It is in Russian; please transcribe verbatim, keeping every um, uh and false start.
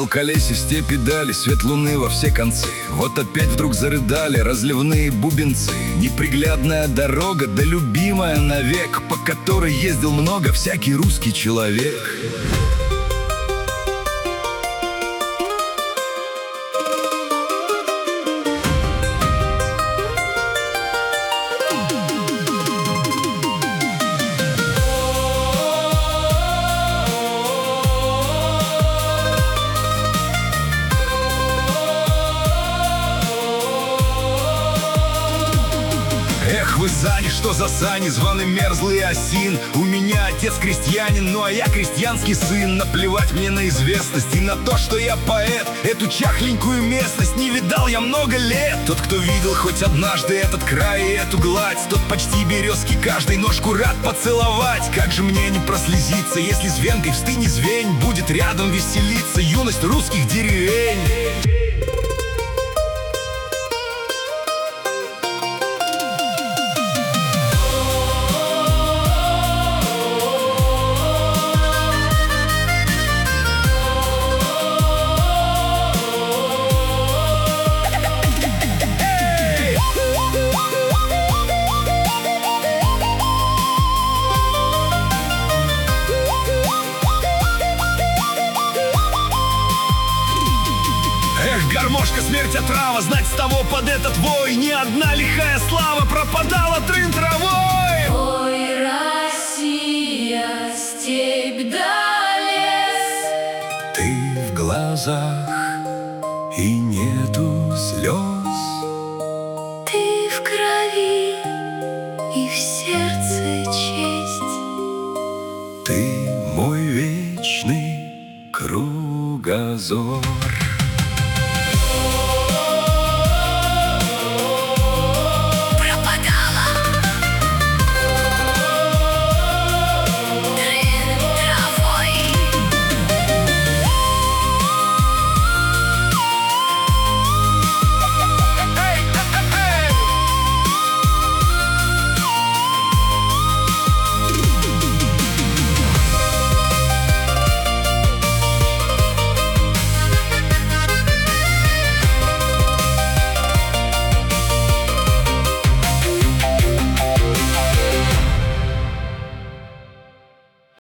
Дал колесе степи дали, свет луны во все концы. Вот опять вдруг зарыдали разливные бубенцы. Неприглядная дорога, да любимая навек, по которой ездил много всякий русский человек. Эх, вы сани, что за сани, званы мерзлый осин. У меня отец крестьянин, ну а я крестьянский сын. Наплевать мне на известность и на то, что я поэт. Эту чахленькую местность не видал я много лет. Тот, кто видел хоть однажды этот край и эту гладь, тот почти березки каждой ножку рад поцеловать. Как же мне не прослезиться, если с венкой в стыне звень будет рядом веселиться юность русских деревень. Эх, гармошка, смерть, отрава, знать с того под этот вой ни одна лихая слава пропадала трын травой. Ой, Россия, степь да лес, Ты в глазах